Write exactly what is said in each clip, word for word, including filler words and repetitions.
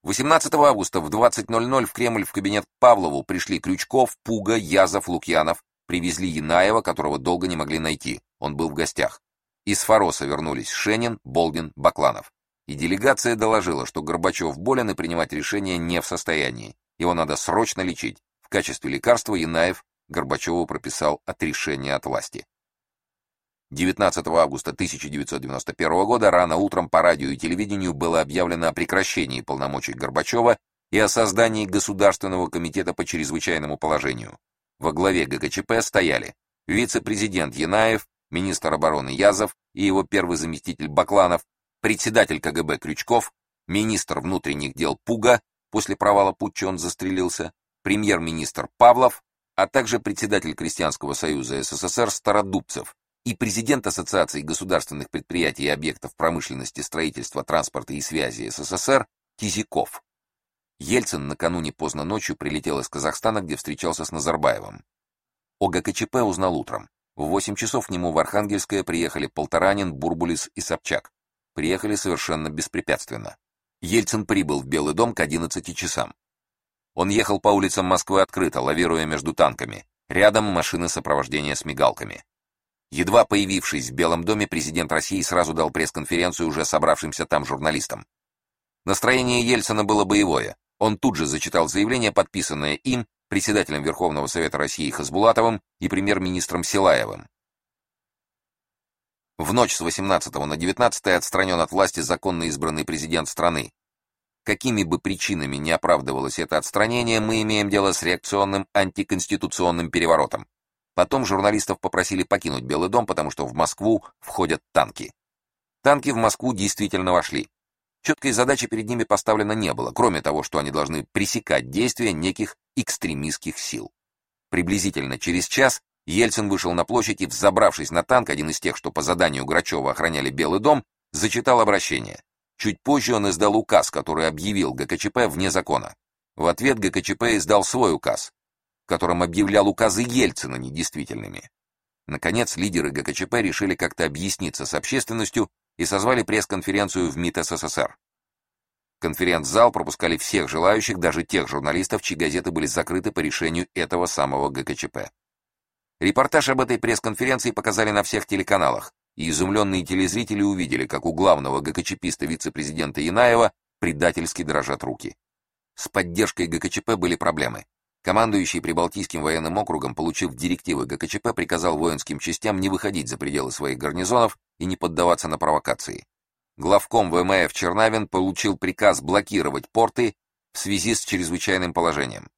восемнадцатого августа в двадцать ноль ноль в Кремль в кабинет к Павлову пришли Крючков, Пуга, Язов, Лукьянов, привезли Янаева, которого долго не могли найти. Он был в гостях. Из Фороса вернулись Шенин, Болдин, Бакланов. И делегация доложила, что Горбачев болен и принимать решения не в состоянии. Его надо срочно лечить. В качестве лекарства Янаев Горбачеву прописал отрешение от власти. девятнадцатого августа тысяча девятьсот девяносто первого года рано утром по радио и телевидению было объявлено о прекращении полномочий Горбачева и о создании Государственного комитета по чрезвычайному положению. Во главе ГКЧП стояли вице-президент Янаев, министр обороны Язов и его первый заместитель Бакланов, председатель КГБ Крючков, министр внутренних дел Пуга, после провала путча он застрелился, премьер-министр Павлов, а также председатель Крестьянского союза СССР Стародубцев и президент Ассоциации государственных предприятий и объектов промышленности, строительства, транспорта и связи СССР Кизяков. Ельцин накануне поздно ночью прилетел из Казахстана, где встречался с Назарбаевым. О ГКЧП узнал утром. В восемь часов к нему в Архангельское приехали Полторанин, Бурбулис и Собчак. Приехали совершенно беспрепятственно. Ельцин прибыл в Белый дом к одиннадцати часам. Он ехал по улицам Москвы открыто, лавируя между танками. Рядом машины сопровождения с мигалками. Едва появившись в Белом доме, президент России сразу дал пресс-конференцию уже собравшимся там журналистам. Настроение Ельцина было боевое. Он тут же зачитал заявление, подписанное им, председателем Верховного Совета России Хасбулатовым и премьер-министром Силаевым. В ночь с восемнадцатого на девятнадцатое отстранен от власти законно избранный президент страны. Какими бы причинами не оправдывалось это отстранение, мы имеем дело с реакционным антиконституционным переворотом. Потом журналистов попросили покинуть Белый дом, потому что в Москву входят танки. Танки в Москву действительно вошли. Четкой задачи перед ними поставлено не было, кроме того, что они должны пресекать действия неких экстремистских сил. Приблизительно через час Ельцин вышел на площадь и, взобравшись на танк, один из тех, что по заданию Грачева охраняли Белый дом, зачитал обращение. Чуть позже он издал указ, который объявил ГКЧП вне закона. В ответ ГКЧП издал свой указ, в котором объявлял указы Ельцина недействительными. Наконец, лидеры ГКЧП решили как-то объясниться с общественностью и созвали пресс-конференцию в МИД СССР. В конференц-зал пропускали всех желающих, даже тех журналистов, чьи газеты были закрыты по решению этого самого ГКЧП. Репортаж об этой пресс-конференции показали на всех телеканалах, и изумленные телезрители увидели, как у главного ГКЧПиста вице-президента Янаева предательски дрожат руки. С поддержкой ГКЧП были проблемы. Командующий Прибалтийским военным округом, получив директивы ГКЧП, приказал воинским частям не выходить за пределы своих гарнизонов и не поддаваться на провокации. Главком ВМФ Чернавин получил приказ блокировать порты в связи с чрезвычайным положением.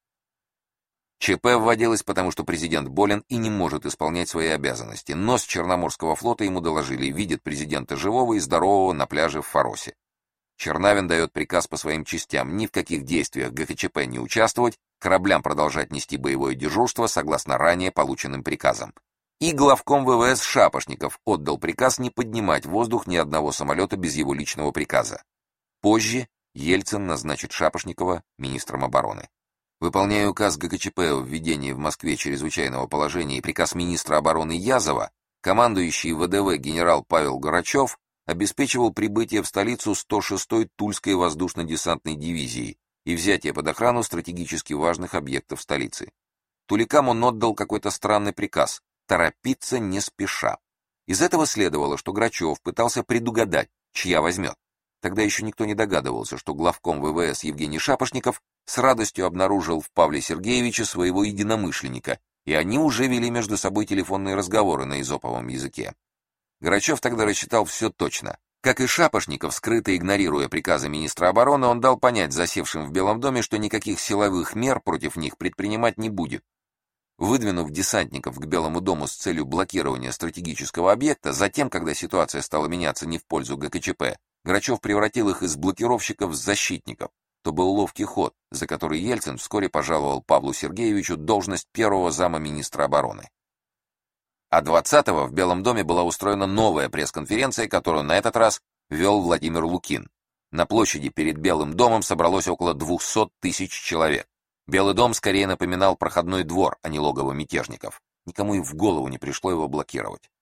ЧП вводилось, потому что президент болен и не может исполнять свои обязанности, но с Черноморского флота ему доложили: видят президента живого и здорового на пляже в Форосе. Чернавин дает приказ по своим частям ни в каких действиях ГКЧП не участвовать, кораблям продолжать нести боевое дежурство согласно ранее полученным приказам. И главком ВВС Шапошников отдал приказ не поднимать в воздух ни одного самолета без его личного приказа. Позже Ельцин назначит Шапошникова министром обороны. Выполняя указ ГКЧП о введении в Москве чрезвычайного положения и приказ министра обороны Язова, командующий ВДВ генерал Павел Горачев обеспечивал прибытие в столицу сто шестой Тульской воздушно-десантной дивизии и взятие под охрану стратегически важных объектов столицы. Туликам он отдал какой-то странный приказ — торопиться не спеша. Из этого следовало, что Грачев пытался предугадать, чья возьмет. Тогда еще никто не догадывался, что главком ВВС Евгений Шапошников с радостью обнаружил в Павле Сергеевиче своего единомышленника, и они уже вели между собой телефонные разговоры на эзоповом языке. Грачев тогда рассчитал все точно. Как и Шапошников, скрыто игнорируя приказы министра обороны, он дал понять засевшим в Белом доме, что никаких силовых мер против них предпринимать не будет. Выдвинув десантников к Белому дому с целью блокирования стратегического объекта, затем, когда ситуация стала меняться не в пользу ГКЧП, Грачев превратил их из блокировщиков в защитников. То был ловкий ход, за который Ельцин вскоре пожаловал Павлу Сергеевичу должность первого зама министра обороны. А двадцатого в Белом доме была устроена новая пресс-конференция, которую на этот раз вел Владимир Лукин. На площади перед Белым домом собралось около двухсот тысяч человек. Белый дом скорее напоминал проходной двор, а не логово мятежников. Никому и в голову не пришло его блокировать.